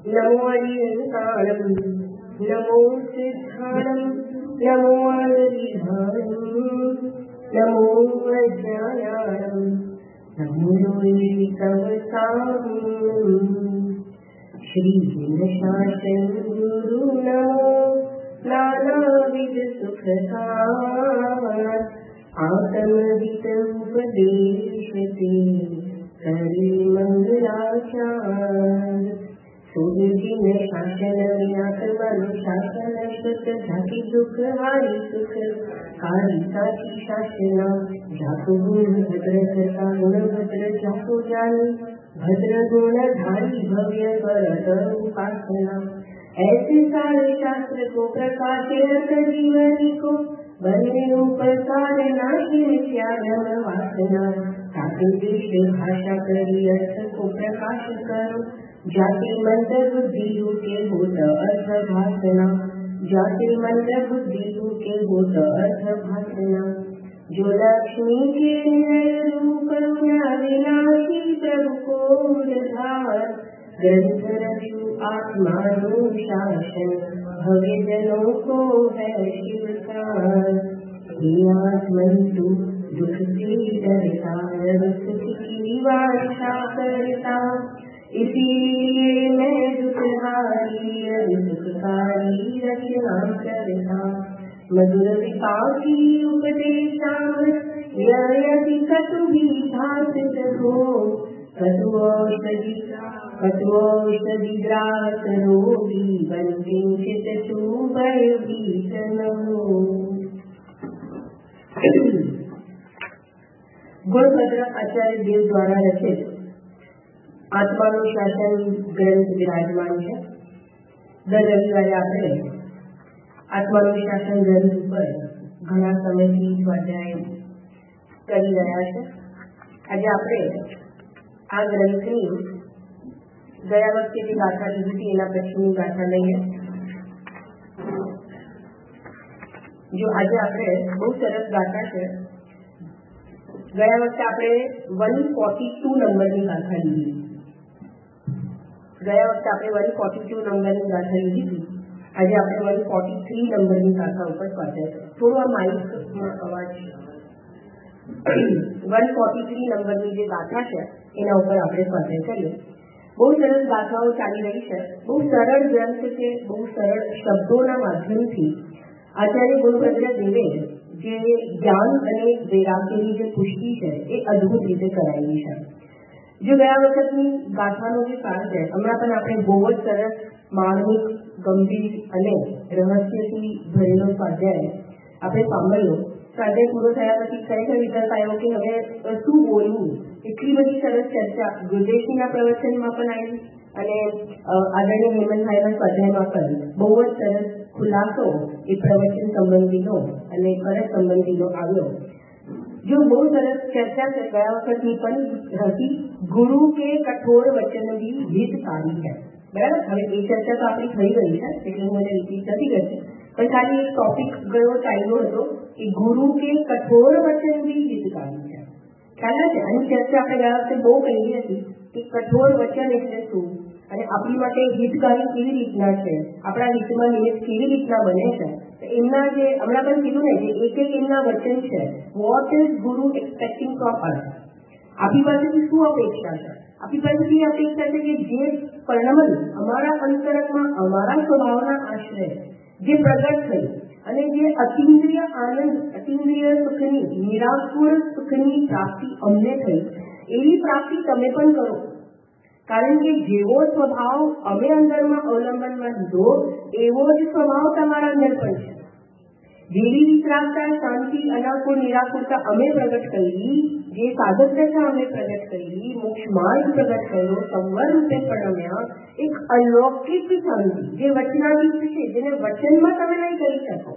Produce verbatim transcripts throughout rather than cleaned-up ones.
नमो अरिहंताणं नमो सिद्धाणं नमो आदिधानं नमो अज्ञानानं नमो योगितवसां श्री शासन गुरु नमो नानाविध सुखसार आत्महित उपदेशते हरि मंगलाचार सूर्यजिन शासन आत्मनु शासन सुख झाकी दुख हारी सुख कारी साची शासना जाको गुण भद्र करता गुण भद्र जाको जानी भद्र गुण धारी भव्य करत उपासना ऐसे सारे शास्त्र को प्रकाशित जीवनी को बने उपकार नाशी मिथ्याधर्म वासना साधु देश भाषा करी अर्थ को प्रकाश करो जाति मंत्र बुद्धि के होत अर्थ भाषना जाति मंत्र बुद्धि के होत अर्थ भाषना जो लक्ष्मी के निलय रूप करुणा विनाशी प्रभु को धार ग्रंथ रचु आत्मानु शासन भव्य जनों को है शिवकार आत्मंतु दुख की डरता की वार्ता करता इसीलिए मैं दुखहारी दुखकारी रचना करता मधुर विपाकी उपदेशामृत यदि कटु भी भात हो कटुऔषधि कटुऔषधि ग्रास रोगी बन किंचित चूबय भीषण हो। गुणभद्र आचार्य देव द्वारा रचित आत्माનું શાસન ગ્રંથ વિરાજમાન છે। દર રવિવારે આપણે આત્માનું શાસન ગ્રંથ ઉપર ઘણા સમયથી સ્વાધ્યાય કરી રહ્યા છે। આજે આપણે આ ગ્રંથની ગયા વખતે જે ગાથા લીધી હતી એના પછીની ગાથા લઈએ। જો આજે આપણે બહુ સરસ ગાથા છે। ગયા વખતે આપણે વન ફોર્ટી ટુ નંબરની ગાથા લીધી। ગયા વખતે આપણે વન ફોર્ટી ટુ નંબરની ગાથા લીધી હતી। આજે આપણે વન ફોર્ટી થ્રી નંબરની ગાથા ઉપર સ્વાધ્યાય થોડો આ માઇકમાં અવાજ વન ફોર્ટી થ્રી નંબરની જે ગાથા છે એના ઉપર આપણે સ્વાધ્યાય કરીએ। બહુ સરસ ગાથાઓ ચાલી રહી છે। બહુ સરળ ગ્રંથ છે। બહુ સરળ શબ્દોના માધ્યમથી આચાર્ય ગુણભદ્ર દેવે જે જ્ઞાન અને વૈરાગ્યની જે પુષ્ટિ છે એ અદ્ભુત રીતે કરાયેલી છે। जो ગયા વખતની ગાથાનો જે સાર છે હમણાં પણ આપણે બહુ જ સરસ માર્મિક ગંભીર અને રહસ્યથી ભરેલો સ્વાધ્યાય આપણે સાંભળ્યો। સ્વાધ્યાય પૂરો થયા પછી ખરેખર વિચાર આવ્યો કે હવે શું બોલવું। એટલી બધી સરસ ચર્ચા ગુરદેશજીના પ્રવચનમાં પણ આવી અને આદરણીય હેમંતભાઈના સ્વાધ્યાયમાં પણ બહુ જ સરસ ખુલાસો એ પ્રવચન સંબંધીનો અને ફરજ સંબંધીનો આવ્યો। जो बहुत सरस चर्चा से गया वखतनी पण હતી ગુરુ કે કઠોર વચન भी हितकारी है। बराबर હવે એ ચર્ચા તો આપણી થઈ ગઈ છે એટલે હું એને રિપીટ નથી કરતી પણ ખાલી એક ટોપિક ગયો ચાલ્યો હતો કે ગુરુ કે કઠોર વચન भी हितकारी है। ખ્યાલ છે આની ચર્ચા આપણે ગયા વખતે બહુ કહી હતી કે કઠોર વચન એટલે શું અને આપણી માટે હિતકારી કેવી રીતના છે આપણા હિતમાં નિમિત્ત કેવી રીતના બને છે। એમના જે હમણાં પણ કીધું ને જે એક એક એમના વચન છે what is guru expecting from us. આપણી પાસેથી શું અપેક્ષા છે આપણી પાસેથી અપેક્ષા છે કે જે પરિણમન અમારા અંતરંગમાં અમારા સ્વભાવના આશ્રય જે પ્રગટ થઈ અને જે અતિન્દ્રિય આનંદ અતિન્દ્રિય સુખની નિરાકુળ સુખની પ્રાપ્તિ અમને થઈ એવી પ્રાપ્તિ તમે પણ કરો। કારણ કે જેવો સ્વભાવ અમે અંદરમાં અવલંબનમાં લીધો એવો જ સ્વભાવ તમારા અંદર પણ છે। જેવી વિતરાગતા શાંતિ અનાકુળ નિરાકુળતા અમે પ્રગટ કરી જે સાધક દશા અમે પ્રગટ કરી મોક્ષ માર્ગ પ્રગટ કર્યો સંવર રૂપે પરણમ્યા એક અલૌકિક શાંતિ જે વચનાતીત છે જેને વચનમાં તમે નહીં કરી શકો।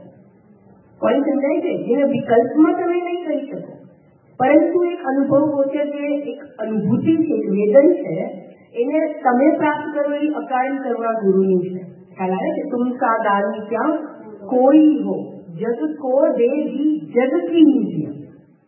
કોઈ સમજાય છે જેને વિકલ્પમાં તમે નહીં કરી શકો પરંતુ એક અનુભવ ગોચર જે એક અનુભૂતિ છે વેદન છે એને તમે પ્રાપ્ત કરો એ અકાળી કરવા ગુરુની છે। ખ્યાલ આવે છે तुम सा दानी क्या कोई हो जग को दे दी जग की नीजिए।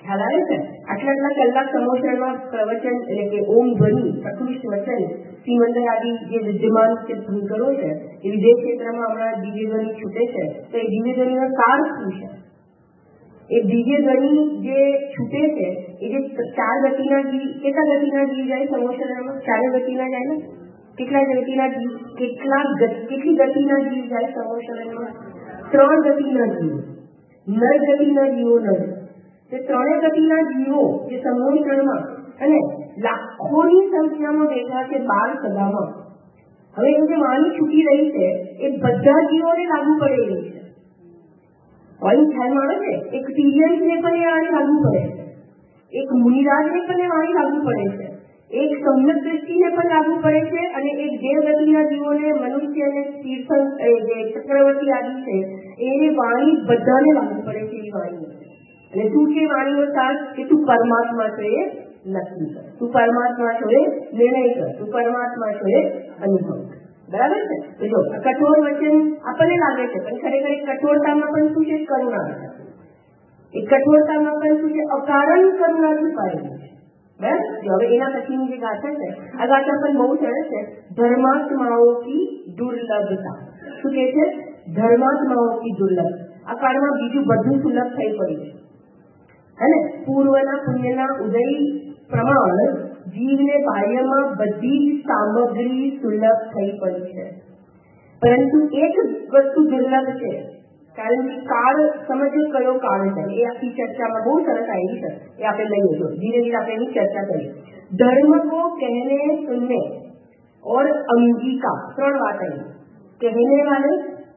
ખ્યાલ આવે છે? આટલા આટલા કલાક સમોસરમાં પ્રવચન એટલે કે ઓમ ધ્વનિ, પ્રકૃષ્ટ વચન, સિમંદર આદિ જે વિદ્યમાન જે ભૂંકરો છે એ વિદેશ ક્ષેત્રમાં હમણાં દિવ્ય ધ્વનિ છૂટે છે, તો એ દિવ્ય ધ્વનિનો સાર શું છે? એ દિવ્ય ધ્વનિ જે છૂટે છે એ જે ચાર ગતિના જીવ, કેટલા ગતિના જીવ જાય સમોસરમાં? ચારે ગતિના જાય ને? કેટલા ગતિના જીવ, કેટલા કેટલી ગતિના જીવ જાય સમોસરમાં? ત્રણ ગતિના જીવો, નર ગતિના જીવો નર. તે ત્રણેય ગતિના જીવો જે સમોસરમાં અને લાખોની સંખ્યામાં બેઠા છે બાર સભામાં. હવે એ જે વાણી છૂટી રહી છે એ બધા જીવોને લાગુ પડે રહી છે. વાણી ખ્યાલમાં આવે છે? એક તિર્યંશને પણ એ વાણી લાગુ પડે છે, એક મુનિરાજને પણ એ વાણી લાગુ પડે છે, એક સમ્યક દ્રષ્ટિને પણ લાગુ પડે છે, અને એક દેવગતિના જીવોને, મનુષ્ય અને તીર્થ જે ચક્રવર્તી આદિ છે એને વાણી બધાને લાગુ પડે છે. એ વાણી અને તું કે વાણીનો સાર કે તું પરમાત્મા છો એ નક્કી કર, તું પરમાત્મા છો એ નિર્ણય કર, તું પરમાત્મા છો એ અનુભવ. બરાબર છે? તો જો કઠોર વચન આપણને લાગે છે, પણ ખરેખર કઠોરતામાં પણ શું છે? કરુણા છે. એ કઠોરતામાં પણ શું છે? અકારણ કરુણાથી પાડેલું છે. બરાબર? જો હવે એના પછીની જે ગાથા છે, આ ગાથા પણ બહુ સરસ છે. ધર્માત્માઓ કી દુર્લભતા. શું કે છે? ધર્માત્માઓ કી દુર્લભ. આ કાળમાં બીજું બધું સુલભ થઈ પડ્યું છે. હે ને? પૂર્વના પુણ્યના ઉદય પ્રમાણ જીવને બાહ્યમાં બધી જ સામગ્રી સુલભ થઈ પડી છે, પરંતુ એક વસ્તુ દુર્લભ છે. કારણ કે કાળ સમજો કયો કાળ છે એ આખી ચર્ચામાં બહુ સરસ આવી છે, એ આપણે લઈએ તો ધીરે ધીરે આપણે એની ચર્ચા કરીએ. ધર્મ કો કહેને સુનને और अंगिका, ત્રણ વાત आई, कहने वाले,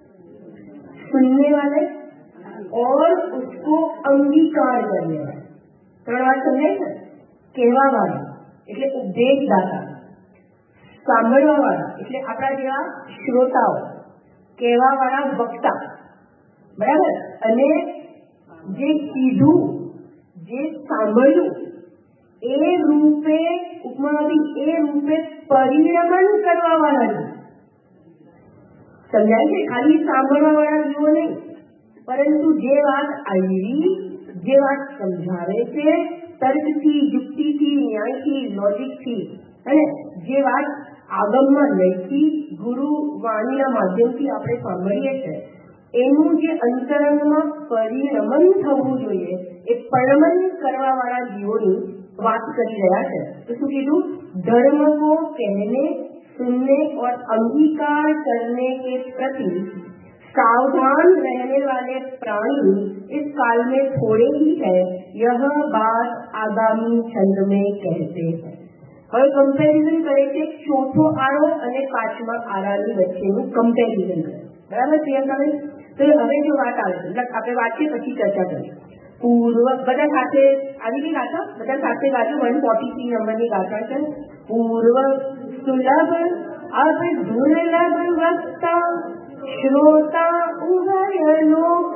सुनने वाले और उसको अंगीकार करने वाले. ત્રણ વાત સમજાય છે? કહેવા વાળા એટલે ઉપદેશદાતા, સાંભળવા વાળા એટલે આપણા જેવા શ્રોતાઓ, કહેવા વાળા વક્તા. બરાબર? અને જે કીધું, જે સાંભળ્યું એ રૂપે ઉપમા આપી, એ રૂપે પરિણમન કરવા વાળા છે. સમજાય છે? ખાલી સાંભળવા વાળા જીવો નહીં, પરંતુ જે વાત આવી, જે વાત સમજાવે છે તર્કથી, યુક્તિથી, ન્યાયથી, લોજિકથી, અને જે વાત આગમમાં લઈથી ગુરુ વાણીના માધ્યમથી આપણે સાંભળીએ છીએ એનું જે અંતરંગમાં પરિણમન થવું જોઈએ એ પરિણમન કરવા વાળા જીવોની વાત કરી રહ્યા છે. તો શું કીધું? धर्म को कहने, सुनने और अंगीकार करने के प्रति सावधान रहने वाले प्राणी इस काल में थोड़े ही है, यह बात आगामी छंद में कहते हैं. હવે કમ્પેરિઝન કરે છે ચોથો આરો અને પાંચમા આરાની વચ્ચેનું કમ્પેરિઝન કરે. બરાબર? પ્રિયંકાબેન, તો હવે જો વાત આવે છે આપણે વાંચીએ પછી ચર્ચા કરીએ. પૂર્વ બધા સાથે આવી ગઈ ગાથા, બધા સાથે ગાજો. વન ફોર્ટી થ્રી નંબરની ગાથા છે. પૂર્વ સુલભ અબ દુર્લભ વક્તા શ્રોતા ઉભય લોક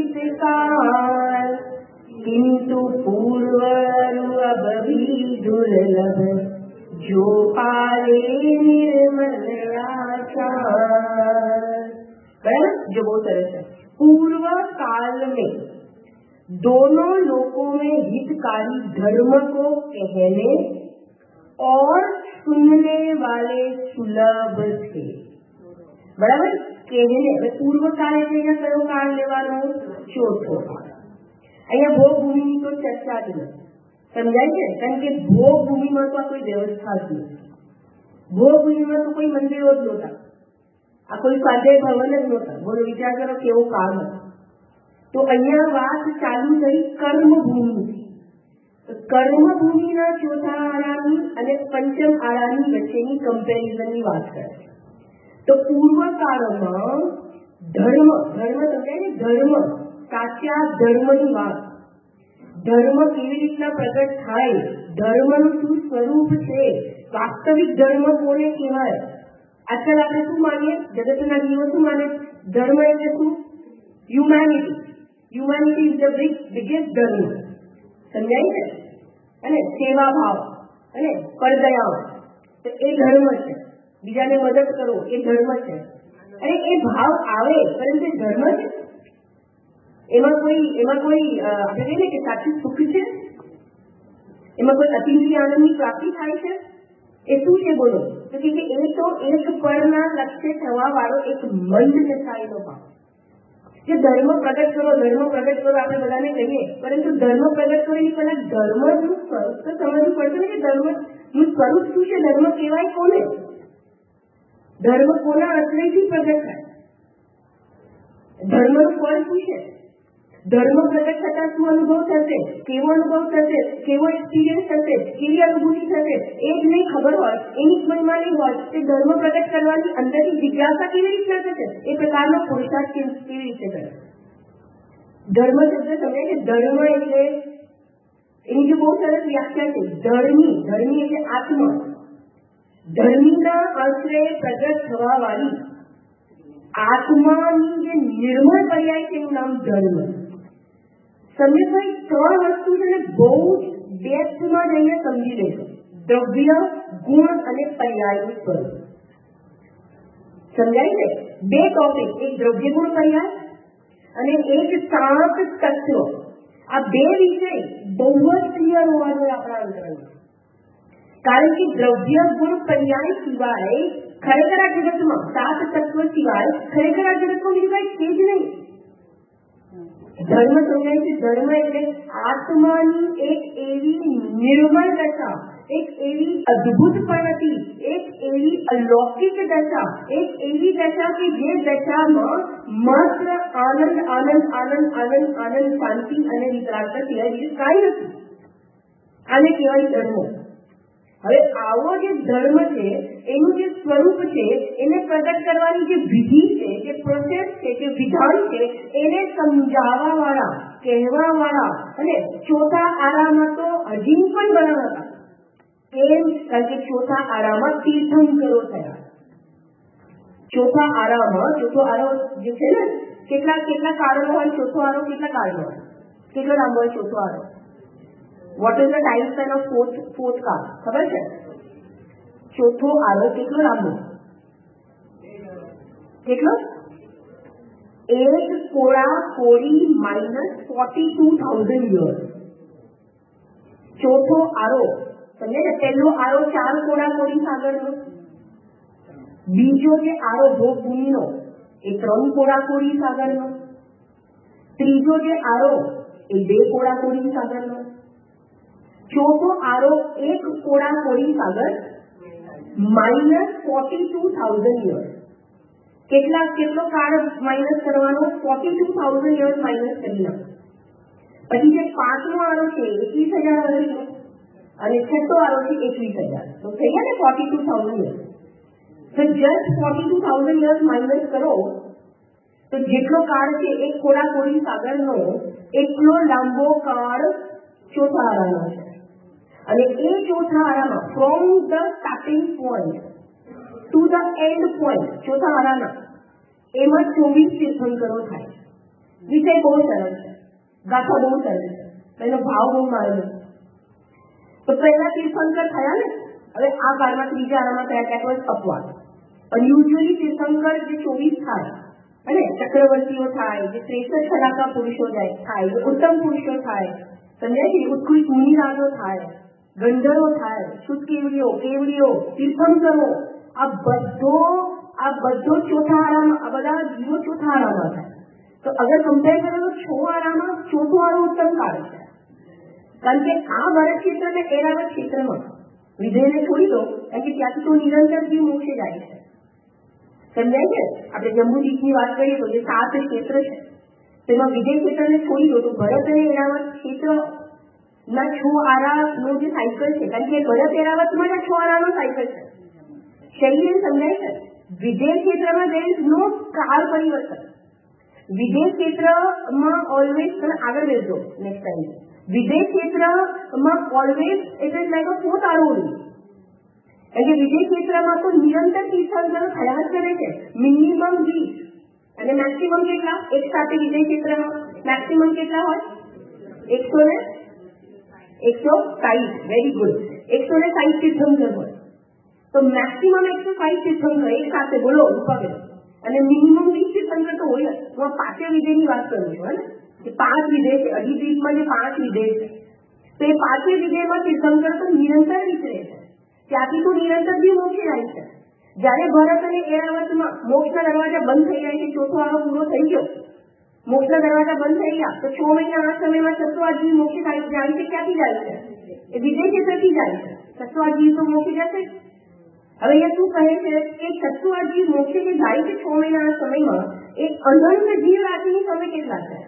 હિતકાર, किंतु पूर्व अब भी दुर्लभ जो पाले निर्मल आचार. बराबर? जो बहुत सरस है. पूर्व काल में दोनों लोकों में हितकारी धर्म को कहने और सुनने वाले सुलभ थे. बराबर? कहने पूर्व काल એટલે કયો કાળ લેવાનો? ચોથો કાળ. અહીંયા ભોગ ભૂમિની તો ચર્ચા જ નથી. સમજાય છે? કારણ કે ભોગ ભૂમિમાં તો આ કોઈ વ્યવસ્થા જ નથી. ભોગ ભૂમિમાં તો કોઈ મંદિરો જ નહોતા, આ કોઈ સ્વાધ્યાય ભવન જ નહોતા. બોલો, વિચાર કરો કેવો કાળ હતો. તો અહીંયા વાત ચાલુ થઈ કર્મભૂમિથી. કર્મભૂમિના ચોથા આરાની અને પંચમ આરાની વચ્ચેની કમ્પેરિઝનની વાત કરે છે. તો પૂર્વ કાળમાં ધર્મ, ધર્મ સમજાય ને? ધર્મ, સાચા ધર્મની વાત, ધર્મ કેવી રીતના પ્રગટ થાય, ધર્મનું શું સ્વરૂપ છે, વાસ્તવિક ધર્મ કોને કહેવાય. આજકાલ આપણે શું માનીએ? જગતના જીવો શું માને? ધર્મ એટલે શું? Humanity. Humanity is the biggest dharma. સમજાય છે? અને સેવા ભાવ અને પરદયાઓ, તો એ ધર્મ છે. બીજાને મદદ કરો એ ધર્મ છે. અને એ ભાવ આવે પરંતુ ધર્મ છે. એમાં કોઈ એમાં કોઈ આપણે કહીએ ને કે સાચું સુખ છે, એમાં કોઈ અતિશય આનંદની પ્રાપ્તિ થાય છે, એ શું છે બોલો? તો કે એ તો એક પરના લક્ષ્ય થવા વાળો એક મંદ દશાયેલો ભાવ. જે ધર્મ પ્રગટ કરો ધર્મ પ્રગટ કરો આપણે બધાને કહીએ, પરંતુ ધર્મ પ્રગટ કરીને પહેલા ધર્મનું સ્વરૂપ તો સમજવું પડશે ને કે ધર્મનું સ્વરૂપ શું છે, ધર્મ કહેવાય કોને, ધર્મ કોના આશ્રયથી પ્રગટ થાય, ધર્મનું ફળ શું છે, ધર્મ પ્રગટ થતા શું અનુભવ થશે, કેવો અનુભવ થશે, કેવો એક્સપિરિયન્સ થશે, કેવી અનુભૂતિ થશે, એ જ નહીં ખબર હોય, એની મનમાં નહીં હોય કે ધર્મ પ્રગટ કરવાની અંદરની જિજ્ઞાસા કેવી રીતના થશે, એ પ્રકારનો પુરુષાર્થ કેવી રીતે કરે. ધર્મ શબ્દ સમજે કે ધર્મ એટલે એની જે બહુ સરસ વ્યાખ્યા છે, ધર્મી, ધર્મી એટલે આત્મા, ધર્મીના આશ્રય પ્રગટ થવા વાળી આત્માની જે નિર્મળ પર્યાય છે એનું નામ ધર્મ. સંજયભાઈ ત્રણ વસ્તુ છે ને બહુ ડેપ્થમાં જઈને સમજી લેજો, દ્રવ્ય, ગુણ અને પર્યાયનું સ્વરૂપ. સમજાય છે? બે ટોપિક, એક દ્રવ્ય ગુણ પર્યાય અને એક સાત તત્વ. આ બે વિષય બહુ જ ક્લિયર હોવા જોઈએ આપણા અંતરમાં, કારણ કે દ્રવ્ય ગુણ પર્યાય સિવાય ખરેખર આ જગતમાં સાત તત્વ સિવાય ખરેખર આ જગતમાં બીજું કઈ છે જ નહીં. ધર્મ સમજાય છે, ધર્મ એટલે આત્માની એક એવી નિર્મળ દશા, એક એવી અદ્ભુત પ્રગતિ, એક એવી અલૌકિક દશા, એક એવી દશા કે જે દશામાં માત્ર આનંદ આનંદ આનંદ આનંદ આનંદ શાંતિ અને વિતરાગતા સિવાય બીજું કાંઈ નથી. આને કહેવાય ધર્મ. હવે આવો જે ધર્મ છે એનું જે સ્વરૂપ છે એને પ્રગટ કરવાની જે વિધિ છે, જે પ્રોસેસ છે, જે વિધાન છે, એને સમજાવવા વાળા, કહેવા વાળા અને ચોથા આરામાં તો હજી પણ બનાવતા. કેમ? કારણ કે ચોથા આરામાં તીર્થંકરો થયા. ચોથા આરામાં ચોથો આરો જે છે ને, કેટલા કેટલા કાળનો હોય ચોથો આરો, કેટલા કાળનો હોય, કેટલો લાંબો હોય ચોથો આરો? What is the time span of fourth fourth કાર? ખબર છે? ચોથો આરો કેટલો લાંબો? કેટલો? એક કોડા કોડી minus forty two thousand years. ચોથો આરો સમજે ને? પહેલો આરો ચાર કોડા કોડી સાગરનો, બીજો જે આરો ભોગભૂમિનો એ ત્રણ કોડા કોડી સાગરનો, ત્રીજો જે આરો એ બે કોડા કોડી સાગરનો, ચોથો આરો એક કોડા કોડી સાગર minus forty two thousand years. કેટલા કેટલો કાળ માઇનસ કરવાનો? Forty two thousand years minus કરી નાખો. પછી જે પાંચમો આરો છે એકવીસ હજાર વર્ષનો અને છઠ્ઠો આરો છે એકવીસ હજાર, તો થઈ ગયા ને ફોર્ટી ટુ થાઉઝન્ડ યર્સ. તો just forty two thousand years minus કરો તો જેટલો કાળ છે એક કોડા કોડી સાગરનો એટલો લાંબો કાળ ચોથા આરાનો છે. અને એ ચોથા આરામાં from the starting point to the end point ચોથા આરાના એમાં ચોવીસ તીર્થંકરો થાય. વિષય બહુ સરસ છે, ગાથા બહુ સરસ છે, એનો ભાવ બહુ મારેલો. તો પહેલા તીર્થંકર થયા ને, હવે આ કાળમાં ત્રીજા આરામાં થયા ત્યાં કોઈ અપવાદ. પણ યુઝ્યુઅલી તીર્થંકર જે ચોવીસ થાય અને ચક્રવર્તીઓ થાય, જે શ્રેષ્ઠ કલાકાર પુરુષો થાય, જે ઉત્તમ પુરુષો થાય, સમજાય છે, ઉત્કૃષ્ટ મુનિરાજો થાય, ગંધર્વો થાય, શુદ્ધ કેવડીઓ, કેવડીઓ, તીર્થંકરો, આ બધો આ બધો ચોથા આરામાં, આ બધા જીવો ચોથા આરામાં થાય. તો અગર કમ્પેર કરો તો છ આરામાં ચોથો આરો ઉત્તમ કાળ છે. કારણ કે આ ભરત ક્ષેત્ર અને એરાવત ક્ષેત્રમાં વિધેયને છોડી દો, કારણ કે ત્યાંથી તો નિરંતર જીવ મોક્ષે જાય છે. સમજાય છે? આપણે જંબુદીપની વાત કરીએ તો જે સાત ક્ષેત્ર છે તેમાં વિજય ક્ષેત્રને છોડી દો તો ભરત અને એરાવત ક્ષેત્ર ના છ આરાનો જે સાયકલ છે, કારણ કે ભરત એરાવતમાં જ છ આરાનો સાયકલ છે. શૈલી સમજાય છે? વિજય ક્ષેત્રમાં there is no કાળ પરિવર્તન. વિજય ક્ષેત્રમાં ઓલવેઝ, તમે આગળ બેસજો નેક્સ્ટ ટાઈમ, વિજય ક્ષેત્રમાં always it is like a fourth aro only. કારણ કે વિજય ક્ષેત્રમાં તો નિરંતર તીર્થંકરો થયા જ કરે છે. મિનિમમ વીસ અને મેક્સિમમ કેટલા એક સાથે વિજય ક્ષેત્રમાં? મેક્સિમમ કેટલા હોય? એકસો ને એકસો સાઈઠ. Very good. એકસો ને સાઈઠ તીર્થંકર હોય તો મેક્સિમમ એકસો સાઈઠ તીર્થંકર એક સાથે બોલો રૂપાબેન, અને મિનિમમ વીસ તીર્થંકર તો હોય જ. હું આ પાંચે વિજયની વાત કરું છું. હે કે પાંચ વિધેય છે, અધિદ્વીપમાં જે પાંચ વિધેય છે, તો એ પાંચે વિધેયમાં તીર્થંકર તો નિરંતર વિચરે છે. ત્યાંથી તો નિરંતર જીવ મોક્ષે જાય છે. જયારે ભરત અને એરાવતમાં મોક્ષના દરવાજા બંધ થઈ જાય છે, ચોથો આરો પૂરો થઈ ગયો, મોક્ષના દરવાજા બંધ થઈ ગયા, તો છ મહિના આ સમયમાં છસો આ જીવ મોક્ષે જાય છે. ક્યાંથી જાય છે? એ વિદેશ ક્ષેત્રથી જાય છે. છસો આ જીવ તો મોક્ષે જશે. હવે અહીંયા શું કહે છે કે છસો આ જીવ મોક્ષે જે જાય છે છ મહિના આ સમયમાં, એ અનંત જીવ રાશિની સમય કેટલા છે?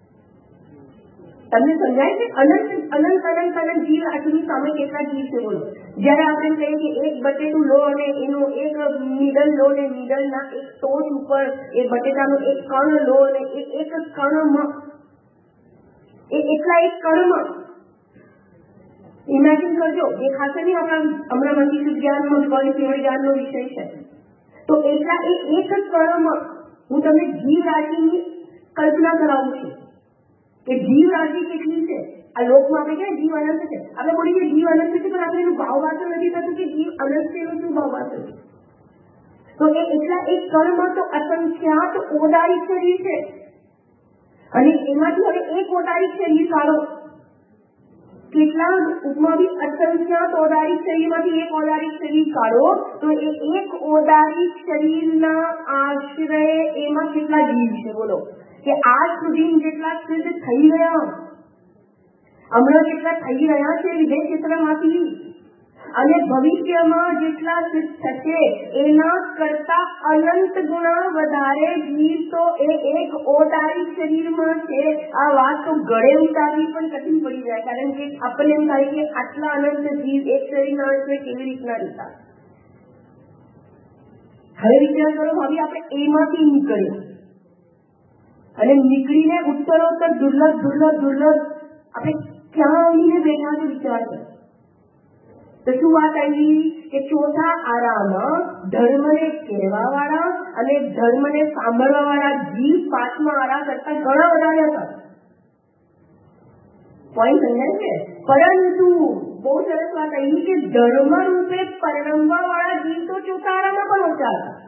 તમને સમજાય છે? અનંત અનંત અનંત અનંત જીવ રાશિની સામે કેટલા જીવ છે બોલો? જયારે આપણે કહીએ કે એક બટેટું લો અને એનો એક નીડલ લો ને નીડલના એક ટોચ ઉપર એ બટેટાનો એક કણ લો અને એક એક કણમાં એ એટલા એક કણમાં ઇમેજિન કરજો, દેખાશે નહીં હમણાં હમણાં મંદિર જ્ઞાનનો જ્ઞાનનો વિષય છે. તો એટલા એ એક કણમાં હું તમને જીવ રાશિની કલ્પના કરાવું છું કે જીવ રાશિ કેટલી છે. આ લોકમાં આપણે ક્યાં જીવ અનંત છે, આપણે બોલીએ જીવ અનંત છે, પણ આપણે એનું ભાવ વાતો નથી થતું કે જીવ અનંત છે એનું શું ભાવ વાતો છે. તો એ એટલા એક કણમાં તો અસંખ્યાત ઓદારિક શરીર છે, અને એમાંથી હવે એક ઓદારિક શરીર કાઢો, કેટલા ઉપમાં બી અસંખ્યાત ઓદારિક શરીરમાંથી એક ઓદારિક શરીર કાઢો, તો એ એક ઓદારિક શરીરના આશ્રય એમાં કેટલા જીવ છે બોલો? કે આજ સુધી જેટલા સિદ્ધ થઈ રહ્યા, હમણાં જેટલા થઈ રહ્યા છે વિદેશ ક્ષેત્રમાંથી, અને ભવિષ્યમાં જેટલા સિદ્ધ થશે એના કરતા અનંત ગુણા વધારે જીવ તો એ એક ઓદારિક શરીરમાં છે. આ વાત તો ગળે ઉતારવી પણ કઠિન પડી જાય, કારણ કે આપણને એમ થાય કે આટલા અનંત જીવ એક શરીરના છે કેવી રીતના રહેતા. હવે વિચાર કરો, હવે આપણે એમાંથી નીકળ્યા અને નીકળીને ઉત્તરોત્તર દુર્લભ દુર્લભ દુર્લભ આપણે ક્યાં આવીને બેઠા છે વિચાર કરો. તો શું વાત આવી કે ચોથા આરામાં ધર્મને કહેવા વાળા અને ધર્મને સાંભળવા વાળા જીવ પાંચમા આરા કરતા ઘણા વધારે હતા. પોઈન્ટ સમજાય છે? પરંતુ બહુ સરસ વાત આવી કે ધર્મ રૂપે પરિણમવા વાળા જીવ તો ચોથા આરામાં પણ ઓછા હતા.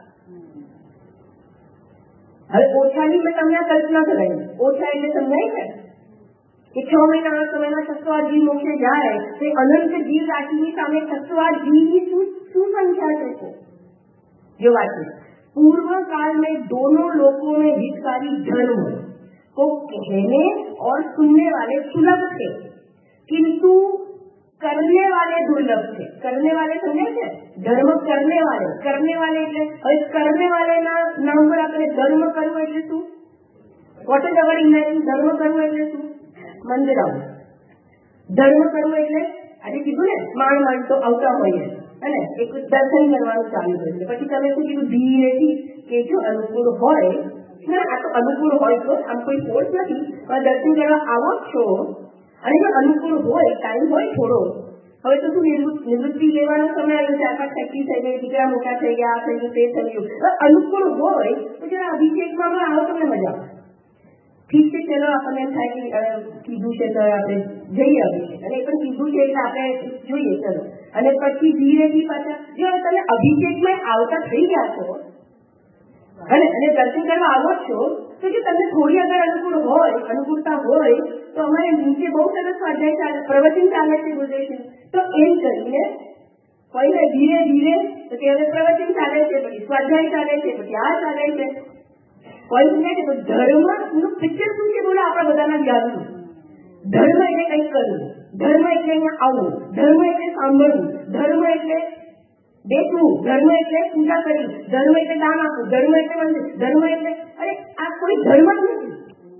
હવે ઓછાની મેં તમને કલ્પના કરાવી. ઓછા એટલે સમજાય છે કે છ મહિના આ સમયમાં છસો આ જીવ મોક્ષે જાય, તે અનંત જીવ રાશિની સામે છસો આ જીવની શું શું સંખ્યા છે? जो बात है, पूर्व काल में दोनों लोकों में हितकारी धर्म को कहने और सुनने वाले सुलभ थे, किंतु करने वाले दुर्लभ थे. करने वाले समझे છે? ધર્મ કરને વાલે, કરને વાલે એટલે હવે કરને વાલેના નામ પર આપણે ધર્મ કરવું એટલે શું? What is our imagine? ધર્મ કરવું એટલે શું? મંદિર આવું. ધર્મ કરવું એટલે આજે કીધું ને માણ માણ તો આવતા હોઈએ અને એક દર્શન કરવાનું ચાલુ કર્યું, પછી તમે શું કીધું ધીરેથી કે જો અનુકૂળ હોય, ના આ તો અનુકૂળ હોય તો આમ કોઈ ફોર્સ નથી, પણ દર્શન કરવા આવો છો અને જો અનુકૂળ હોય, ટાઈમ હોય થોડો, હવે તો શું નિવૃત્તિ લેવાનો સમય આવ્યો છે, આખા સેક્ટી થઈ ગઈ, દીકરા મોટા થઈ ગયા, આ થઈ ગયું, તે થઈ ગયું, અનુકૂળ હોય તો જરા અભિષેકમાં પણ આવો તમને મજા આવે. ઠીક છે, ચલો આપણને એમ થાય કે કીધું છે તો આપણે જઈએ અભિષેક, અને એ પણ કીધું છે એટલે આપણે જોઈએ ચલો, અને પછી ધીરેથી પાછા જો તમે અભિષેકમાં આવતા થઈ ગયા છો અને અને દર્શન કરવા આવો છો, તો જો તમને થોડી અગર અનુકૂળ હોય, અનુકૂળતા હોય તો અમારે નીચે બહુ સરસ સ્વાધ્યાય ચાલે, પ્રવચન ચાલે છે ગુજરાતી, તો એમ કરીને પહેલા ધીરે ધીરે પછી હવે પ્રવચન ચાલે છે, પછી સ્વાધ્યાય ચાલે છે, પછી આ ચાલે છે. ધર્મ નું પિક્ચર શું છે બોલો આપણા બધાના યાદનું? ધર્મ એટલે કંઈક કરવું, ધર્મ એટલે અહીંયા આવવું, ધર્મ એટલે સાંભળવું, ધર્મ એટલે દેખવું, ધર્મ એટલે પૂજા કરવી, ધર્મ એટલે દાન આપવું, ધર્મ એટલે મંદિર, ધર્મ એટલે અરે આ કોઈ ધર્મ જ નથી.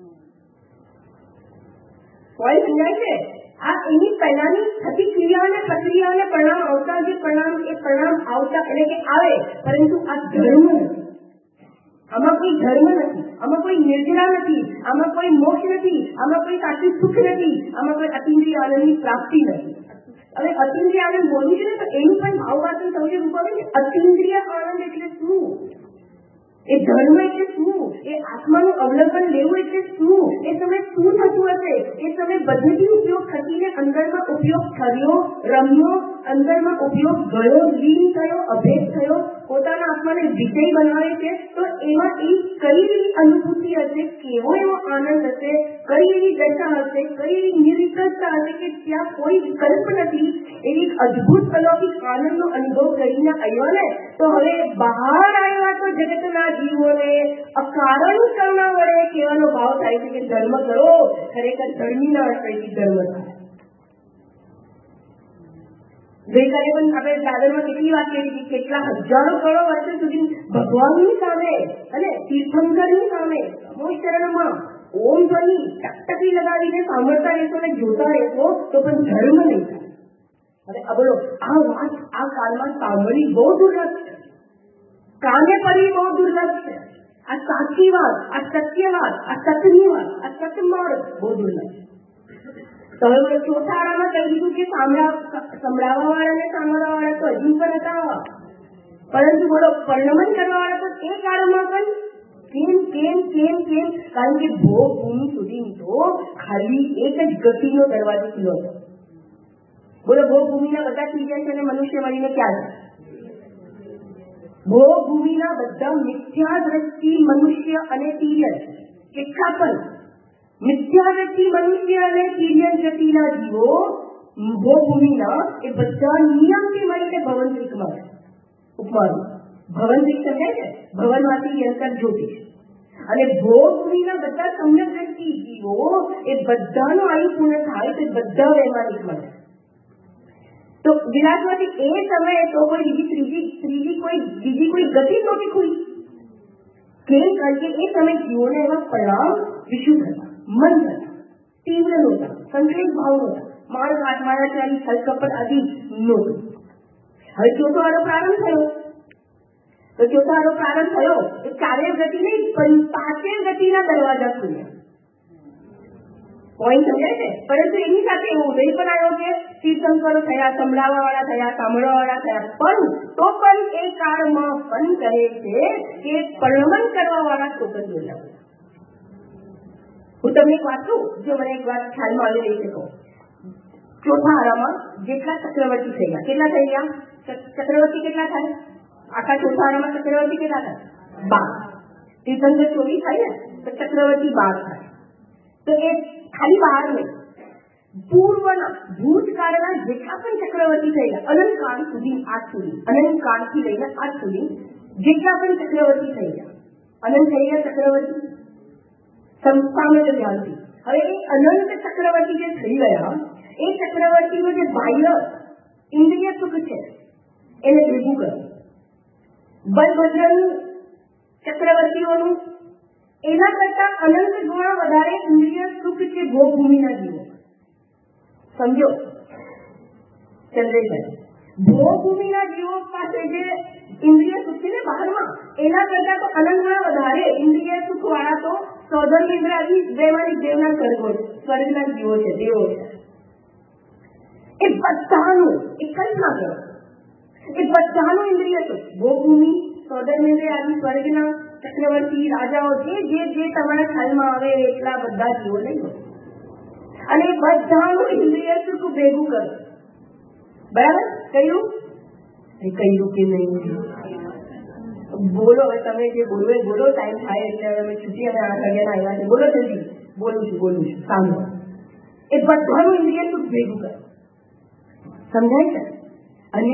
કોઈ સમજાય છે? આ એની પહેલાની થતી ક્રિયા અને પ્રક્રિયા અને પરિણામ આવતા જે પરિણામ એ પરિણામ આવતા એટલે કે આવે, પરંતુ આ ધર્મ નથી. આમાં કોઈ ધર્મ નથી, આમાં કોઈ નિર્જરા નથી, આમાં કોઈ મોક્ષ નથી, આમાં કોઈ સાચું સુખ નથી, આમાં કોઈ અતિન્દ્રિય આનંદની પ્રાપ્તિ નથી. હવે અતિન્દ્રિય આનંદ બોલવું છે ને તો એનું પણ ભાવવાચન સૌથી રૂપ આવે છે. અતિન્દ્રિય આનંદ એટલે શું? એ ધર્મ એટલે શું? એ આત્માનો અવલંબન લેવું એટલે શું, એ સમય શું થતું હશે, એ સમય બધેથી ઉપયોગ થતીને અંદરમાં ઉપયોગ થયો, રમ્યો, અંદરમાં ઉપયોગ ગયો, લીન થયો, અભેદ થયો, પોતાના આત્માને વિજય બનાવે છે. તો એમાં એ કઈ એવી અનુભૂતિ હશે, કેવો એવો આનંદ હશે, કઈ એવી દશા હશે, કઈ એવી નિર્વિકલ્પતા હશે કે ત્યાં કોઈ વિકલ્પ નથી. એવી અદભુત અલૌકિક આનંદનો અનુભવ કરીને આવ્યો ને તો હવે બહાર આવ્યા તો જગતના જીવોને અકારણ કરુણા વડે કહેવાનો ભાવ થાય છે કે ધર્મ કરો. ખરેખર ધર્મીના અર્થથી ધર્મ થાય. ગઈકાલે પણ આપણે દાદરમાં કેટલી વાત કરી હતી, કેટલા હજારો કરોડ વર્ષો સુધી ભગવાનની સામે અને તીર્થંકરની સામે સમોચરણમાં ઓમ ધ્વનિ ટકટકી લગાવીને સાંભળતા રહેશો ને જોતા રહેશો તો પણ ધર્મ નહીં થાય. હવે આ બોલો, આ વાત આ કાળમાં સાંભળવી બહુ દુર્લભ છે, કાને પડવી બહુ દુર્લભ છે. આ સાચી વાત, આ સત્ય વાત, આ સતની વાત, આ સતમાર્ગ બહુ દુર્લભ છે. તો હવે ચોથા આરામાં કહી દીધું કે સંભળાવવા વાળા ને સાંભળવા વાળા તો હજી પણ હતા, પરંતુ બોલો પરિણમન કરવા વાળા તો એ કાળમાં પણ કેમ કેમ કેમ કેમ કારણ કે ભોગ ભૂમિ સુધી તો ખાલી એક જ ગતિનો દરવાજો ખુલ્લો હતો. બોલો ભોગ ભૂમિના બધા થઈ છે અને મનુષ્ય મળીને ક્યાં છે? ભોગ ભૂમિના બધા મિથ્યા દ્રષ્ટિ મનુષ્ય અને તિર્યન કેટલા પણ મિથ્યા દ્રષ્ટિ મનુષ્ય અને તિર્યન જાતિના જીવો ભોગભૂમિના એ બધા નિયમથી મળીને ભવનત્રિકમાં છે. ઉપમાનું ભવનત્રિક સમજાય છે, ભવનમાંથી યંત્ર જ્યોતિષ અને ભોગભૂમિના બધા સમ્યક દ્રષ્ટિ જીવો એ બધાનું આયુ પૂર્ણ થાય તો બધા વ્યવહારિકમાં છે. તો વિલાસમાંથી એ સમયે તો કોઈ બીજી ત્રીજી ત્રીજી કોઈ બીજી કોઈ ગતિ નહોતી ખુલી. કેમ? કારણ કે એ સમય જીવોને એવા પરિણામ વિશુદ્ધ હતા, મન હતા, તીવ્ર નહોતા, સંકેત ભાવ નહોતા, માણસ આત્માયાચારી છલકપટ આદિ નહોતું. હવે ચોથો આરો પ્રારંભ થયો તો ચોથો આરો પ્રારંભ થયો એ ચારેય ગતિ નહીં પણ પાંચેય ગતિના દરવાજા ખુલ્યા. પોઈન્ટ સમજાય છે. પરંતુ એની સાથે એવો ઉદય પણ આવ્યો કે તીર્થંકરો થયા, સંભળાવવા વાળા થયા, સાંભળવા વાળા થયા, પણ તો પણ એ કાળમાં પણ કહે છે કે પરિણમન કરવા વાળા તો પણ દુર્લભ. હું તમને એક વાત કહું, જો મને એક વાત ખ્યાલમાં આવી રહી છે કહું. ચોથા આરામાં જેટલા ચક્રવર્તી થઈ ગયા, કેટલા થઈ ગયા? ચક્રવર્તી કેટલા થાય? આખા ચોથા આરામાં ચક્રવર્તી કેટલા થાય? બાર. તીર્થંકર ચોવીસ થાય ને તો ચક્રવર્તી બાર થાય. તો એ ખાલી બાર નહીં, પૂર્વના ભૂતકાળના જેટલા પણ ચક્રવર્તી થઈ ગયા અનંતકાળ સુધી, આજ સુધી અનંતકાળથી લઈને આજ સુધી જેટલા પણ ચક્રવર્તી થઈ ગયા, અનંત થઈ ગયા ચક્રવર્તી સંસ્થાનો ધ્યાનથી. હવે એ અનંત ચક્રવર્તી જે થઈ ગયા એ ચક્રવર્તીનું જે બાહ્ય ઇન્દ્રિય સુખ છે એને ભેગું કરો. બલભદ્રનું ચક્રવર્તીઓનું એના કરતા અનંત ગુણા વધારે ઇન્દ્રિય સુખ છે ભોગભૂમિના જીવો. સમજો ચંદ્રેશ, ભોગભૂમિના જીવો પાસે જે ઇન્દ્રિય સુખ છે ને બહારમાં, એના કરતા તો અનંત ગુણા વધારે ઇન્દ્રિય સુખ વાળા તો સૌધર્મ ઇન્દ્રાદી વૈમાનિક દેવના સ્વર્ગો સ્વર્ગના જીવો છે, દેવો છે. એ બધાનું એક કલ્પના કરો, એ બધાનું ઇન્દ્રિય સુખ ભોગભૂમિ, સૌધર્મ ઇન્દ્રિય આદિ સ્વર્ગના ચક્રવર્તી રાજાઓ જે જે જે તમારા ખ્યાલમાં આવે એટલા બધા જીવો લઈ લો અને બધાનું ઇન્દ્રિય સુખ ભેગું કરો. બરાબર કહ્યું? કહ્યું કે નહીં? બોલો હવે તમે જે બોલો એ બોલો. ટાઈમ થાય એટલે હવે છૂટી અમે આઠ વાગ્યાના આવ્યા છે. બોલો જલ્દી. બોલું છું બોલું છું સાંભળો. એ બધાનું ઇન્દ્રિય સુખ ભેગું કરો. સમજાય છે? અને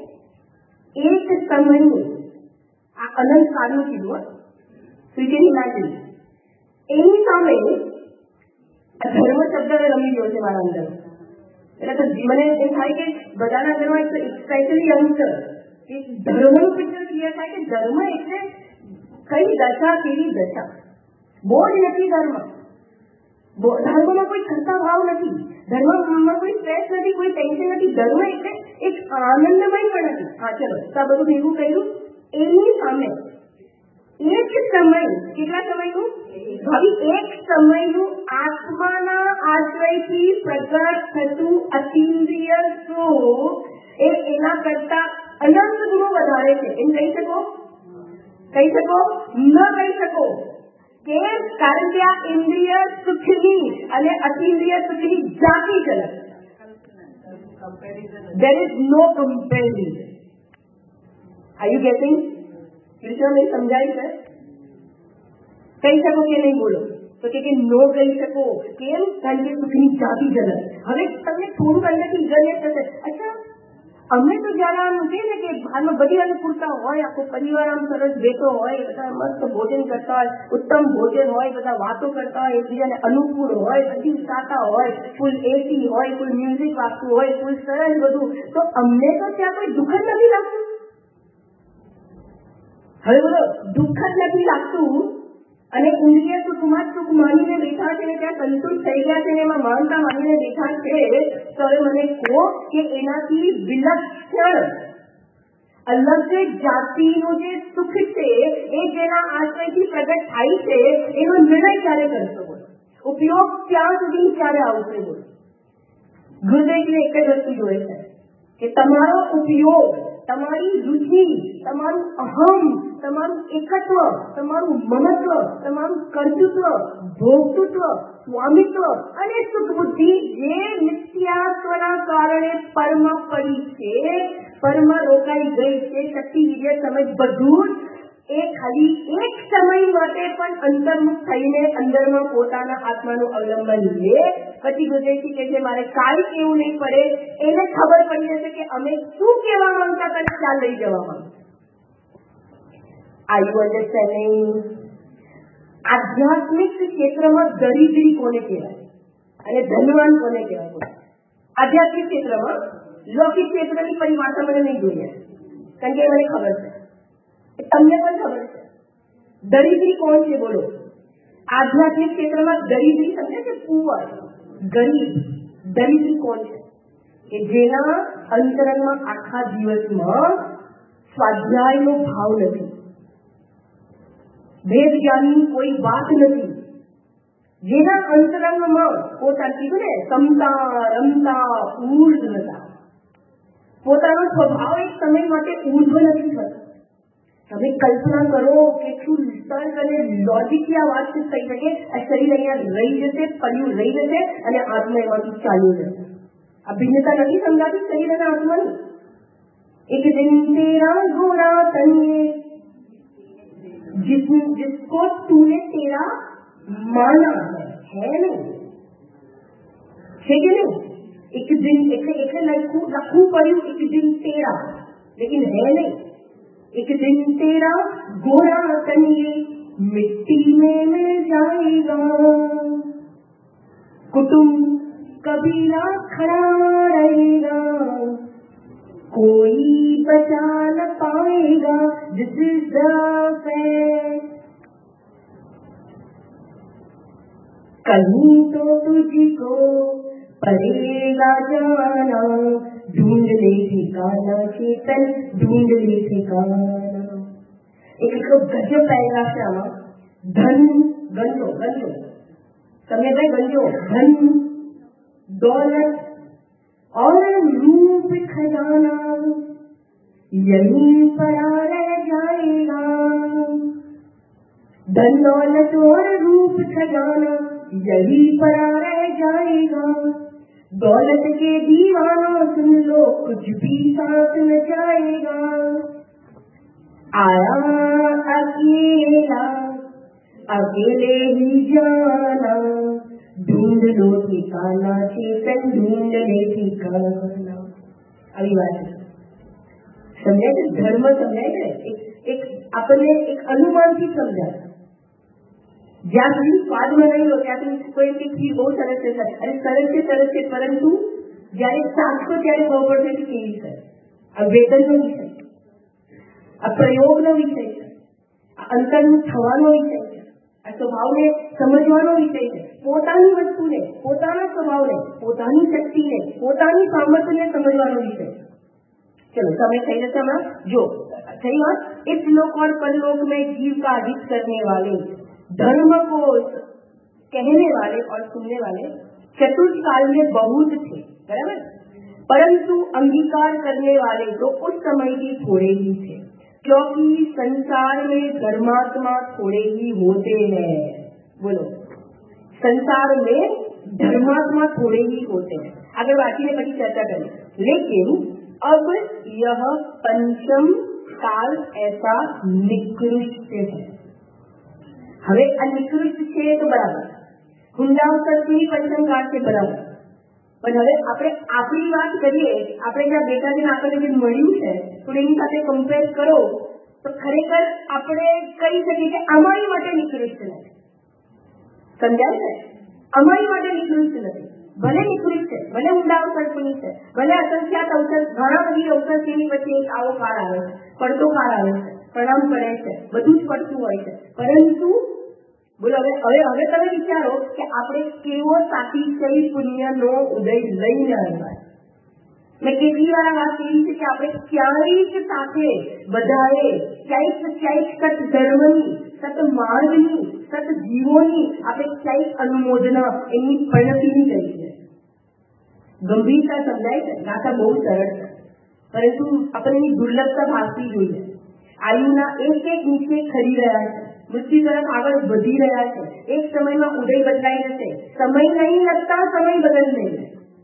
એક સમયનું આ અનંત કાળનું કીધું યુ કેન ઇમેજિન એની સામે ધર્મ શબ્દ રમી ગયો છે મારા અંદર. એટલે તો મને એમ થાય કે બધાના ઘરમાં એક સ્પેશિયલી યંગસ્ટર કે ધર્મનું પિક્ચર ક્લિયર થાય કે ધર્મ એટલે કઈ દશા કેવી દશા. બહુ જ નથી ધર્મ. ધર્મમાં કોઈ ખર્ચા ભાવ નથી, ધર્મમાં કોઈ સ્ટ્રેસ નથી, કોઈ ટેન્શન નથી. ધર્મ એટલે એક આનંદમય પણ નથી. હા ચલો તો આ બધું ભેગું કર્યું. એની સામે એક સમય, કેટલા સમયનું ભાવી એક સમયનું આત્માના આશ્રયથી પ્રગટ થતું અતિન્દ્રિય સુખ એ એના કરતા અનંત ગુણો વધારે છે. એમ કહી શકો? કહી શકો? ન કહી શકો. કેમ? કારણ કે આ ઇન્દ્રિય સુખની અને અતિન્દ્રિય સુખની જાતિ જ અલગ. There is no comparison. Are you getting? Krishna મેં સમજાય છે? કહી શકો કે નહીં? બોલો તો કે નો કહી શકો. કેમ? કારણ કે સુખની જાતિ જ અલગ. હવે તમને થોડું અંદરથી ઇગરનેસ થશે. અચ્છા, અમને તો જયારે આમ કહે ને કે હાલમાં બધી અનુકૂળતા હોય, આખો પરિવાર આમ સરસ બેઠો હોય, બધા મસ્ત ભોજન કરતા હોય, ઉત્તમ ભોજન હોય, બધા વાતો કરતા હોય, એકબીજાને અનુકૂળ હોય, બધી સાતા હોય, ફૂલ એસી હોય, ફૂલ મ્યુઝિક વાગતું હોય, ફૂલ સરસ બધું, તો અમને તો ત્યાં કોઈ દુઃખ જ નથી લાગતું. હવે બોલો, દુઃખ જ નથી લાગતું અને ઇન્દ્રિય સુખમાં સુખ માનીને બેઠા છે, ત્યાં સંતુષ્ટ થઈ ગયા છે, એમાં માનતા માનીને બેઠા છે, તો હવે મને કહો કે એનાથી વિલક્ષણ અલગ જે જાતિનું જે સુખ છે એ જેના આશ્રયથી પ્રગટ થાય છે એનો નિર્ણય ક્યારે કરશો? બોલો, ઉપયોગ ત્યાં સુધી ક્યારે આવશે? બોલો, ગુરુદેવજીને એક જ વસ્તુ જોઈ છે કે તમારો ઉપયોગ, તમારી રુચિ, તમારું અહમ, તમારું એકત્વ, તમારું મમત્વ, તમારું કર્તૃત્વ, ભોક્તૃત્વ, સ્વામિત્વ અને સુખ બુદ્ધિ જે નિત્યાત્વના કારણે પરમ પડી છે, પરમ રોકાઈ ગઈ છે, શક્તિ વિજય સમજ બધું એ ખાલી એક સમય માટે પણ અંતર્મુખ થઈને અંદરમાં પોતાના આત્માનું અવલંબન લે, પછી ગુરુદેવજી કે છે મારે કાંઈ કેવું નહીં પડે, એને ખબર પડી જશે કે અમે શું કહેવા માંગતા હતા, ક્યાં લઈ જવા માંગતા. Are you understanding? આધ્યાત્મિક ક્ષેત્રમાં દરિદ્રી કોને કહેવાય અને ધનવાન કોને કહેવાય? આધ્યાત્મિક ક્ષેત્રમાં, લૌકિક ક્ષેત્રની પરિભાષા મને નહીં જોઈએ, કારણ કે મને ખબર છે, તમને પણ ખબર છે. દરિદ્રી કોણ છે? બોલો, આધ્યાત્મિક ક્ષેત્રમાં દરિદ્રી સમજે છે? પુઅર, ગરીબ. દરિદ્રી કોણ છે? કે જેના અંતરંગમાં આખા દિવસમાં સ્વાધ્યાયનો ભાવ નથી, વેદ જ્ઞાનની કોઈ વાત નથી, જેના અંતરંગમાં પોતાનું કીધું ને સમતા રમતા ઉર્ધ્વતા, પોતાનો સ્વભાવ એક સમય માટે ઉર્ધ્વ નથી થતો. તમે કલ્પના કરો કેટલું તર્ક અને લોજિકથી આ વાત થઈ શકે. આ શરીર અહીંયા રહી જશે, પડ્યું રહી જશે અને આત્મા એમાંથી ચાલ્યું જશે. આ ભિન્નતા નથી સમજાતી શરીર અને આત્માની. એક દિન તેરા ઘોડા તનિયે जिस जिसको तूने तेरा माना है, है नहीं, है कि नहीं? एक दिन एक एक लखू लखू पड़ू, एक दिन तेरा, लेकिन है नहीं. एक दिन तेरा घोड़ा तनिए मिट्टी में मिल जाएगा, कुटुंब कबीला खड़ा रहेगा, कोई बचा न पाएगा. This is the fact. कहीं तो तुझको पड़ेगा जाना, ढूंढ ले ठिकाना चेतन, ढूंढ ले ठिकाना. એક એટલો ગજબ પહેલા છે આમાં. ધન ગંજો ગંજો તમે ભાઈ ગંજો ધન દौलत और रूप खजाना यहीं पड़ा रह जाएगा. धन दौलत और रूप खजाना यहीं पड़ा रह जाएगा. दौलत के दीवानों सुन लो कुछ भी साथ न जाएगा. आया अकेला अकेले ही जाना, ढूंढ लो ठिकाना चेतन, ढूंढ ले ठिकाना. આવી વાત સમજાય છે? ધર્મ સમજાય છે? એક એક આપણને એક અનુમાનથી સમજાય. જ્યાં સુધી સ્વાદમાં નહીં લો ત્યાં સુધી કોઈ એમ કે ખીર બહુ સરસ છે, અને સરસ છે સરસ છે, પરંતુ જયારે ચાખશો ત્યારે ખબર પડશે કે કેવી છે. આ વેદનનો વિષય છે, આ પ્રયોગનો વિષય છે, આ અંતરનું થવાનો વિષય છે, આ સ્વભાવને સમજવાનો વિષય છે. પોતાની વસ્તુને, પોતાના સ્વભાવને, પોતાની શક્તિને, પોતાની સામર્થ્યને સમજવાનો વિષય. चलो समय सही रहता है. जो सही बात, इस लोक और परलोक में जीव का हित करने वाले, धर्म को कहने वाले और सुनने वाले चतुर्थ काल में बहुत थे, बराबर, परंतु अंगीकार करने वाले तो उस समय भी थोड़े ही थे, क्योंकि संसार में धर्मात्मा थोड़े ही होते हैं. बोलो, संसार में धर्मात्मा थोड़े ही होते हैं। आगे बाकी ने बड़ी चर्चा करी, लेकिन अब यह पंचम काल ऐसा निकृष्ट है। હવે આ નિકૃષ્ટ છે તો બરાબર, હુંડા ઉપરથી પંચમ કાળ છે બરાબર, પણ હવે આપણે આપણી વાત કરીએ, આપણે જ્યાં બેટા દિન આપણને જે મળ્યું છે તો એની સાથે કમ્પેર કરો તો ખરેખર આપણે કહી શકીએ કે અમારી માટે નિકૃષ્ટ નથી. સમજાય છે? અમારી માટે નિકૃષ્ટ નથી. ભલે નિકૃષ્ટ છે, ભલે ઊંડા અવસરપૂર્ણ છે, ભલે અસંખ્યાત અવસર, ઘણા બધી અવસરથી પછી એક આવો કાળ આવે છે, પડતો કાળ આવે છે, પ્રણામ પડે છે, બધું જ પડતું હોય છે. પરંતુ બોલો હવે હવે હવે તમે વિચારો કે આપણે કેવો સાતિશય પુણ્યનો ઉદય લઈને આવ્યા. મેં કેટલી વાર વાત કરી છે કે આપણે ક્યારેય જ સાથે બધાએ ક્યાંક ક્યાંક સત ધર્મની, સત માર્ગની, સત જીવોની આપણે ક્યાંક અનુમોદના એમની પરિણતિની કરી છે. ગંભીરતા સમજાય છે, ગાથા બહુ સરળ છે, પરંતુ આપણે એની દુર્લભતા ભાગતી જોઈએ. આયુના એક એક નીચે ખરી રહ્યા છે, મૃત્યુ તરફ આગળ વધી રહ્યા છે. એક સમયમાં ઉદય બદલાઈ જશે. સમય નહીં लगता, समय बदल नहीं.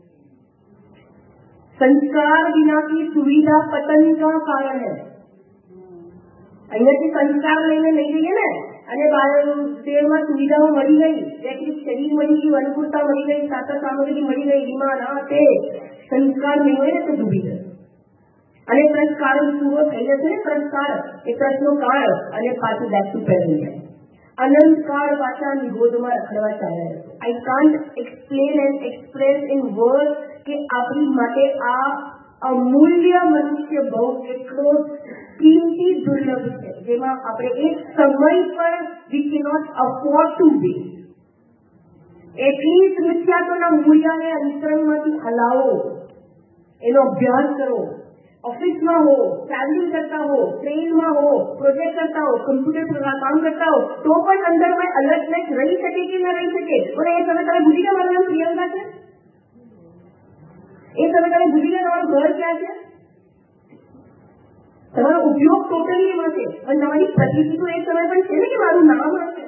संस्कार बिना की सुविधा पतन का कारण है. અહીંયાથી સંસ્કાર લઈને નહીં જઈએ ને અને દેહમાં સુવિધાઓ મળી ગઈ, ઇલેક્ટ્રિક શરીર મળી ગયું, અનુકૂળતા મળી ગઈ, સાતર સામગ્રી મળી ગઈ, વિમાન આ તે, સંસ્કાર નહીં હોય ને તો ડૂબી જશે. અને સંસ્કાર પૂરો થઈ જશે ને, સંસ્કાર એ પ્રશ્નો કાળ અને પાછું બેક ટુ પેરેન્ટ. અનંત કાળ પાછા નિગોદમાં રખડવા ચાલ્યા જશે. I can't explain and express in word કે આપણી માટે આ અમૂલ્ય મનુષ્ય બહુ કેટલો કિંમતી દુર્લભ છે, જેમાં આપણે એક સમય પર we cannot afford to be. એટલી જ મિથ્યાત્વના મૂલ્યને અંતરંગમાંથી હલાવો, એનો અભ્યાસ કરો. ऑफिसમાં हो, ट्रैवलिंग करता हो, ट्रेનમાં हो, प्रोजेक्ट करता हो, कम्प्यूटर पर काम करता हो, तो પણ અંદરમાં અલર્ટનેસ રહી શકે કે ના રહી શકે. અને એ સમય તમે ભૂલી ગયા મારું નામ પ્રિયંકા છે, એ સમય તમે ભૂલી ગયા તમારું ઘર ક્યાં છે, તમારો ઉપયોગ ટોટલી એમાં છે, અને તમારી પ્રતિષ્ઠિત તો એ સમય પણ છે ને કે મારું નામ હશે.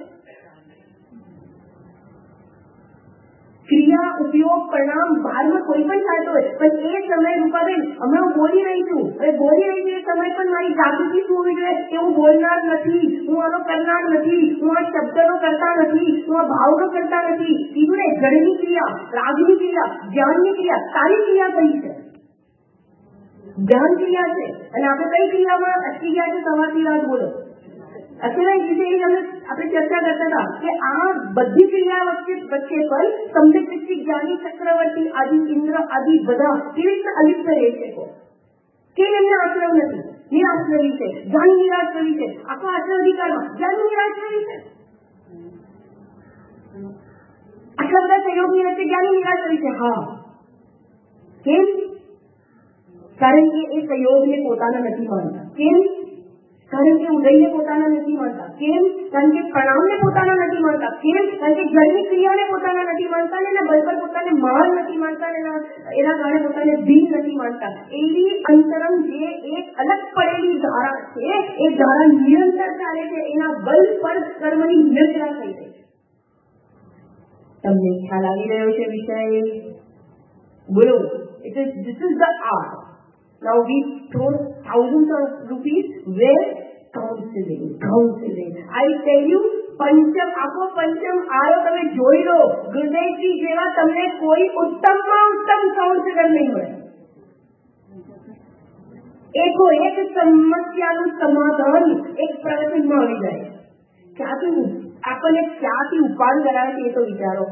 ક્રિયા, ઉપયોગ, પરિણામ બહારમાં કોઈ પણ થતો હોય, પણ એ સમય રૂપાબેન હમણાં હું બોલી રહી છું, હવે બોલી રહી છું એ સમય પણ મારી જાગૃતિ શું હોવી જોઈએ કે હું બોલનાર નથી, હું આનો કરનાર નથી, હું આ શબ્દનો કરતા નથી, હું આ ભાવનો કરતા નથી. કીધું ને, જળની ક્રિયા, રાગની ક્રિયા, જ્ઞાનની ક્રિયા, સારી ક્રિયા કઈ છે? જ્ઞાન ક્રિયા છે. અને આપણે કઈ ક્રિયામાં અટકી ગયા છે? સવારથી રાત બોલો. અત્યારે વિશે આપણે ચર્ચા કરતા હતા કે આ બધી ક્રિયા વચ્ચે વચ્ચે પર સમ્યક દ્રષ્ટિ, જ્ઞાની, ચક્રવર્તી આદિ, ઇન્દ્ર આદિ બધા કેવી રીતે અલિપ્ત રહે છે? કેમ એમને આશ્રમ નથી? નિરાશ્રવી છે, જ્ઞાની નિરાશ્રવી છે. આખો આશ્રમ અધિકારમાં જ્ઞાની નિરાશ્રવી છે. આટલા બધા સહયોગની વચ્ચે જ્ઞાની નિરાશ્રવી છે. હા, કેમ? કારણ કે એ સહયોગને પોતાના નથી માનતા. કેમ? કારણ કે ઉદયને પોતાના નથી માનતા. કેમ? કારણ કે પ્રણામને પોતાના નથી માનતા. કેમ? કારણ કે જળની ક્રિયાને પોતાના નથી માનતા, એના બળ પર પોતાને મહાન નથી માનતા, એના એના કારણે પોતાને ભીન નથી માનતા. એવી અંતરંગ જે એક અલગ પડેલી ધારા છે, એ ધારા નિરંતર ચાલે છે, એના બળ પર કર્મની નિર્જરા થઈ ગઈ છે. તમને ખ્યાલ આવી રહ્યો છે વિષય? બોલો. It is this is the art. Now we throw thousands of rupees where counseling, counseling. I tell you, પંચમ આખો પંચમ આયો તમે જોઈ લો, ગુરુદેવજી જેવા તમને કોઈ ઉત્તમમાં ઉત્તમ કાઉન્સલર નહીં મળે. એકો એક સમસ્યાનું સમાધાન એક પ્રવચનમાં આવી જાય. ક્યાંથી આપણને ક્યાંથી ઉપાડ કરાવે છે એ તો વિચારો.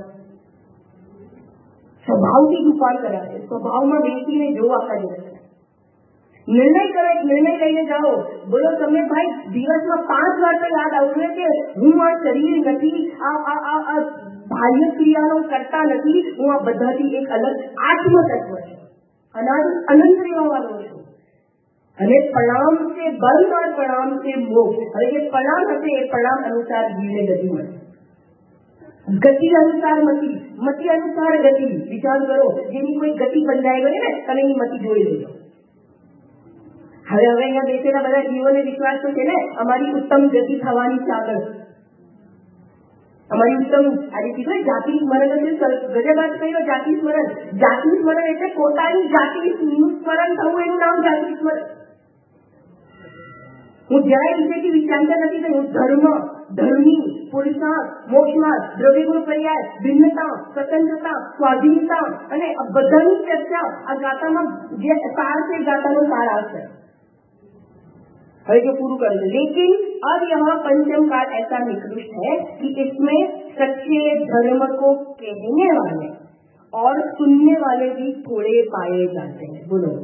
સ્વભાવથી ઉપાડ કરાવે, સ્વભાવમાં બેસીને જોવો આખા દિવસ. નિર્ણય કરો, એક નિર્ણય લઈને જાઓ. બોલો તમે ભાઈ દિવસમાં પાંચ વાર તો યાદ આવશે કે હું આ શરીર નથી, આ આ આ બાહ્ય ક્રિયાનો કરતા નથી, હું આ બધાથી એક અલગ આત્મ તત્વ છું, અનાદ અનંત રહેવાનો છું. અને પ્રણામ છે બંધ और प्रणाम से मोक्ष. હવે જે પ્રણામ હશે એ પ્રણામ અનુસાર જીવને ગતિ મળે. ગતિ અનુસાર મતિ, મતિ અનુસાર ગતિ. વિચાર કરો, જેની કોઈ ગતિ બંધાઈ ગઈ ને તમે એની મતિ જોઈ લેજો. હવે હવે અહીંયા બેસેલા બધા જીવોને વિશ્વાસ તો છે ને અમારી ઉત્તમ ગતિ થવાની છે આગળ. અમારી ઉત્તમ આજે કીધું જાતિ સ્મરણ ગજબાત કર્યો. જાતિ સ્મરણ જાતિ સ્મરણ એટલે પોતાની જાતિનું સ્મરણ થવું, એનું નામ જાતિ સ્મરણ. હું જરાય વિશેથી વિચારતા નથી કે હું ધર્મ, ધર્મી, પુરુષાર્થ, મોક્ષમાર્ગ, દ્રવ્યગુણ પર્યાય, ભિન્નતા, સ્વતંત્રતા, સ્વાધીનતા અને આ બધાની ચર્ચા આ ગાતામાં જે સાર છે ગાતાનો સાર આવશે. હવે जो पूरू कर दे, लेकिन अब यहाँ पंचम काल ऐसा निकृष्ट है कि इसमें सच्चे धर्म को कहने वाले और सुनने वाले भी थोड़े पाए जाते हैं. बोलो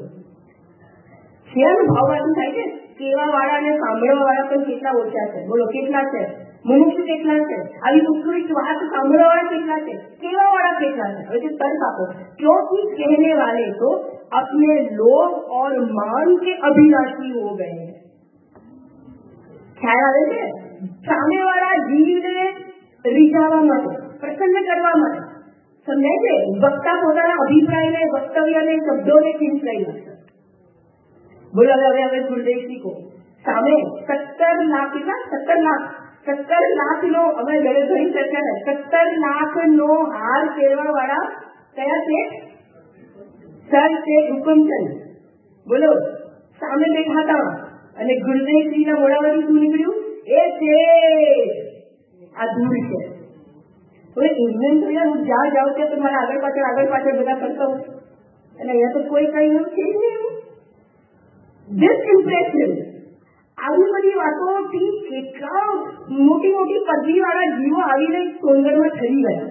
શેર ભાવવાથી થાય છે. કેવા વાળા અને સાંભળવા વાળા પણ કેટલા ઓછા છે. બોલો કેટલા છે? મનુષ્ય કેટલા છે? આવી ઉત્કૃષ્ટ વાત સાંભળવા વાળા કેટલા છે? કેવા વાળા કેટલા છે? હવે તર્ક આપો. क्योंकि कहने वाले तो अपने लोभ और मान के अभिलाषी हो गए हैं. ખ્યાલ આવે છે? સામે વાળા જીવને રીઝાવવા માટે, પ્રસન્ન કરવા માટે સમજાય છે. વક્તા પોતાના અભિપ્રાયને, વક્તવ્યને, શબ્દોને ચેન્જ કરી નાખે. બોલો હવે હવે હવે ગુરુદેવજી કો સામે સત્તર લાખ કેટલા સત્તર લાખ સત્તર લાખ નો અમે ઘરે ઘણી ચર્ચા છે. સત્તર લાખ નો હાર પહેરવા વાળા કયા છે? સર છે હુકમચંદ. બોલો સામે બેઠા હતા અને ગુરુદેવજી ના મોડામાંથી શું નીકળ્યું? એ છે આ દૂર છે. હવે એમને જોયા હું જ્યાં જાઉં ત્યાં તો મારા આગળ પાછળ આગળ પાછળ બધા કરતા હોય અને અહીંયા તો કોઈ કઈ એવું છે જ નહીં. એવું ડિસઇમ્પ્રેશન આવી બધી વાતોથી કેટલા મોટી મોટી પદવી વાળા જીવો આવીને સોનગઢમાં ઠરી ગયા.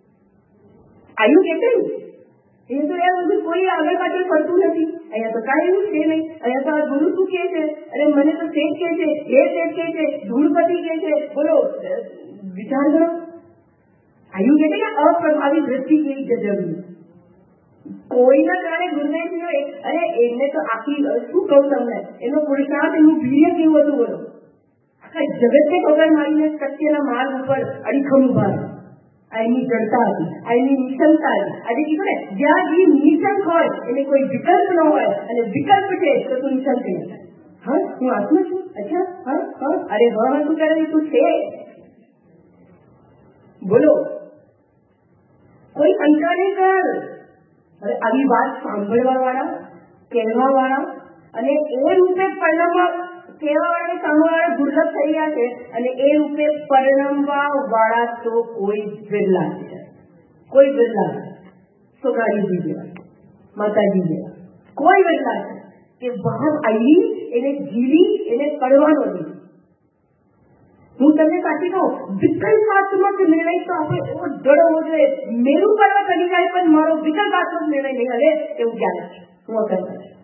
આયુ કે એ તો યાર બધું કોઈ આગળ પાછળ ફરતું નથી. અહીંયા તો કાંઈ એવું છે નહીં. અહીંયા તો આ ગુરુ શું કે છે? અરે મને તો શેઠ કે છે, એ શેઠ કે છે, ધૂળપતિ કે છે. બોલો વિચાર કરો. આયુ કે છે અપ્રભાવી દ્રષ્ટિ કેવી ગજબની. કોઈના કારણે ગુરુદેવજીઓ અરે એમને તો આખી શું કહું તમને, એનો પુરુષાર્થ, એનું વીર્ય કેવું હતું. બોલો આખા જગતને ખબર મારીને સત્યના માર્ગ ઉપર અડીખમ ઉભા. આ એની જડતા હતી, આ એની નિશંકતા હતી. આજે કીધું ને જ્યાં જે નિશંક હોય એને કોઈ વિકલ્પ ન હોય અને વિકલ્પ છે તો તું નિશંક નહીં થાય. હા હું આત્મા છું. અચ્છા હા હા અરે હા શું કરે તું છે. બોલો કોઈ શંકા નહીં કર. હવે આવી વાત સાંભળવા વાળા, કહેવા વાળા અને એ રૂપે પરિણામવા કહેવા વાળા સાંભળવા વાળા દુર્લભ થઈ ગયા છે અને એ રૂપે પરિણામવા વાળા તો કોઈ વિરલા છે. કોઈ વિરલા સોગાડીજી જેવા, માતાજી જેવા કોઈ વિરલા છે કે બહાર આવી એને જીવી એને પડવાનો નથી. હું તમને સાચી કહું, વિકલ્પાત્મક નિર્ણય તો આપણે એવો દૃઢ હોવો જોઈએ. મેરું પર્વત કરી જાય પણ મારો વિકલ્પાત્મક નિર્ણય નહીં હલે એવું ક્યારે છે. હું અગર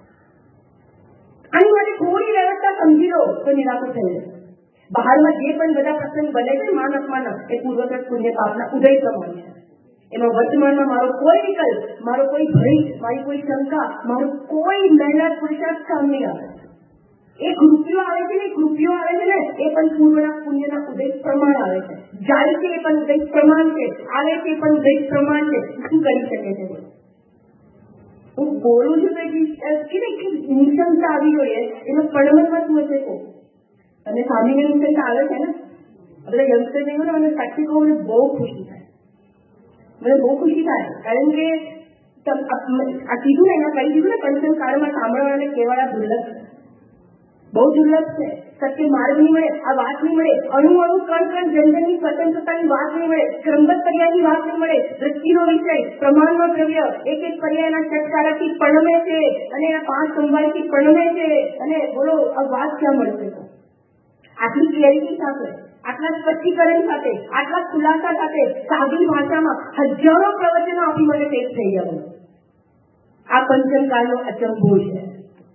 આની માટે થોડી વ્યવસ્થા સમજી લો તો નિરાકરણ થઈ જશે. બહારમાં જે પણ બધા પ્રસંગ બને છે માન અપમાન એ પૂર્વગત પુણ્ય પાપના ઉદય પ્રમાણે છે. એમાં વર્તમાનમાં મારો કોઈ વિકલ્પ, મારો કોઈ ભય, મારી કોઈ શંકા, મારું કોઈ મહેનત પુરુષાર્થ કામ નહીં આવે. એક રૂપિયો આવે છે ને એક રૂપિયો આવે છે ને એ પણ પૂર્વના પુણ્યના ઉદય પ્રમાણ આવે છે. જાય છે એ પણ ઉદય પ્રમાણ છે, આવે છે એ પણ ઉદય પ્રમાણ છે. શું કરી શકે છે? હું બોલું છું કે નિશંકતા આવી જોઈએ એનો પરિણામમાં શું હશે કહો. અને સામેની નિશંકતા આવે છે ને આપણે યંગસ્ટર નહીં હોય ને મને સાચી કહું મને બહુ ખુશી થાય. મને બહુ ખુશી થાય કારણ કે આ કીધું ને એના કહી દીધું ને પંચમ કાળમાં સાંભળવા અને કહેવાના દુર્લભ છે, બહુ દુર્લભ છે. સત્ય માર્ગ નહીં મળે, આ વાત નહીં મળે, અણુ અણુ કણ કણ જનજનની સ્વતંત્રતાની વાત નહીં મળે, ક્રમબદ્ધ પર્યાયની વાત નહીં મળે, દ્રષ્ટિનો વિષય, પ્રમાણનો દ્રવ્ય એક એક પર્યાયના ચટકારાથી પરિણમે છે અને એના પાંચ સંભાળથી પરિણમે છે. અને બોલો આ વાત ક્યાં મળશે? આટલી ક્લેરિટી સાથે, આટલા સ્પષ્ટીકરણ સાથે, આટલા ખુલાસા સાથે, સાદી ભાષામાં હજારો પ્રવચનો આપી મને ટેક થઈ જવું. આ પંચમ કાળનો અચંભો છે.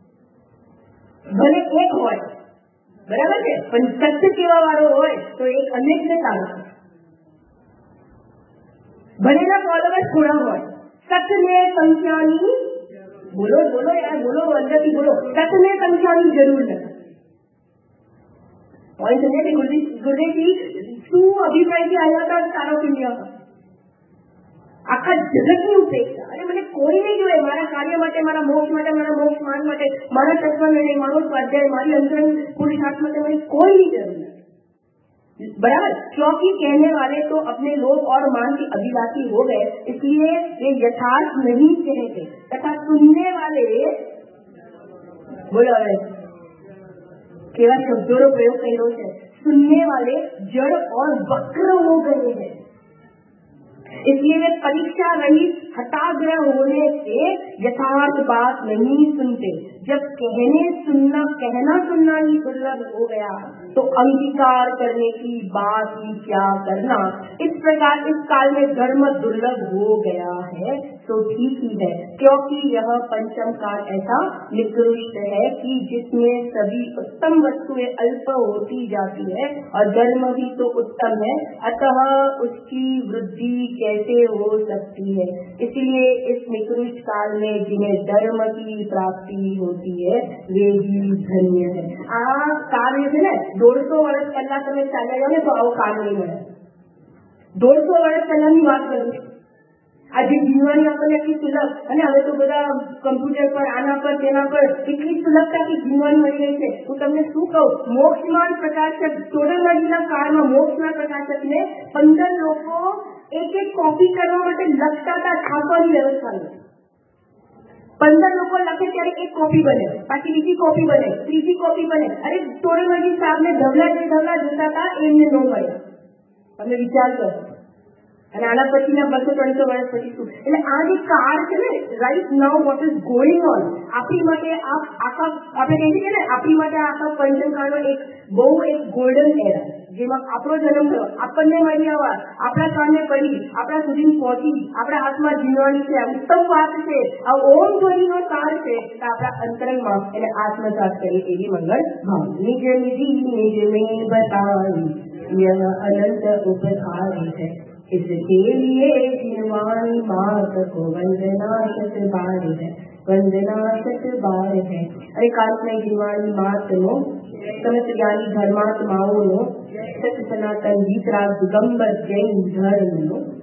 ભલે એક હોય બરાબર છે પણ સત્ય કેવા વાળો હોય તો એક અનેક ને ચાલે. ભલેના ફોલોવર્સ થોડા હોય, સત્યને સંખ્યાની બોલો બોલો યાર બોલો અંદરથી બોલો સત્યને સંખ્યાની જરૂર નથી. પોઈન્ટ સમજે કે ગુરુદેવજી શું અભિપ્રાયથી આવ્યા હતા સારો પુણ્ય આખા જગતની ઉપેક્ષા. અને મને કોઈ નહીં જોઈએ મારા કાર્ય માટે, મારા મોક્ષ માટે, મારા મોક્ષ માન માટે, મારા તત્વ નિર્ણય, મારો સ્વાધ્યાય, મારી અંતરંગ પુરુષાર્થ માટે મને કોઈ નહીં જરૂર નથી. बराबर, क्योंकि कहने वाले तो अपने लोभ और मान के अभिलाषी हो गए, इसलिए वे यथार्थ नहीं कहते, तथा सुनने वाले बोलो હવે केवल शब्दों प्रयोग કર્યો છે, सुनने वाले जड़ और वक्र हो गए हैं, इसलिए वे परीक्षा रहित हताग्रह होने से यथार्थ बात नहीं सुनते। जब कहने सुनना कहना सुनना ही दुर्लभ हो गया तो अंगीकार करने की बात ही क्या करना। इस प्रकार इस काल में धर्म दुर्लभ हो गया है तो ठीक ही है, क्योंकि यह पंचम काल ऐसा निकृष्ट है कि जिसमें सभी उत्तम वस्तुएं अल्प होती जाती है और धर्म भी तो उत्तम है, अतः उसकी वृद्धि कैसे हो सकती है। इसलिए इस निकृष्ट काल में जिन्हें धर्म की प्राप्ति होती है वे ही धन्य है। आ कार्य है ने દોઢસો વર્ષ પહેલા તમે ચાલ્યા જાઓ ને તો આવો કાર્ય નહીં મળે। દોઢસો વર્ષ પહેલાની વાત કરું છું। આજે જીવવાની આપણને એટલી સુલભ, અને હવે તો બધા કમ્પ્યુટર પર આના પર તેના પર એટલી સુલભતાથી જીવવાની મળી ગઈ છે। હું તમને શું કહું, મોક્ષમાન પ્રકાશક ચોરંગીના કાળમાં મોક્ષના પ્રકાશકને પંદર લોકો એક એક કોપી કરવા માટે લખતા હતા, છાપવાની વ્યવસ્થા નથી। पंदर लोग लखे ત્યારે एक कॉपी बने, बाकी बीजी कॉपी बने, तीजी कॉपी बने। अरे तोड़ेमजी साहब ने ढवला जे ढवला जोता था एમને નો મળે। તમે વિચાર કરો, અને આના પછીના બસો ત્રણસો વર્ષ પછી શું? એટલે આ જે કાળ છે ને, right now what is going on, આપણી માટે આ આખા આપણે કહીએ છીએ ને, આપણી માટે આખા પંચમકાળનો એક બહુ એક ગોલ્ડન એરા, જેમાં આપણો જન્મ થયો, આપણને મળી આવવા, આપણા કાને પડી, આપણા સુધી પહોંચી, આપણા હાથમાં જીવવાની છે, ઉત્તમ વાત છે, આ ઓમ ધ્વનિનો કાળ છે, તો આપણા અંતરંગમાં એને આત્મસાત કરીએ એવી મંગળ ભાવ। નિજ નિધિ નિજ में बताई यह अनंत उपकार है, इसके लिए जिनवाणी मात को वंदना शत बार है, वंदना शत बार है। अरे काल्पनिक जिनवाणी मात नो समस्त ज्ञानी धर्मात्माओं नो सत सनातन गीतराज दिगंबर जैन धर्म नो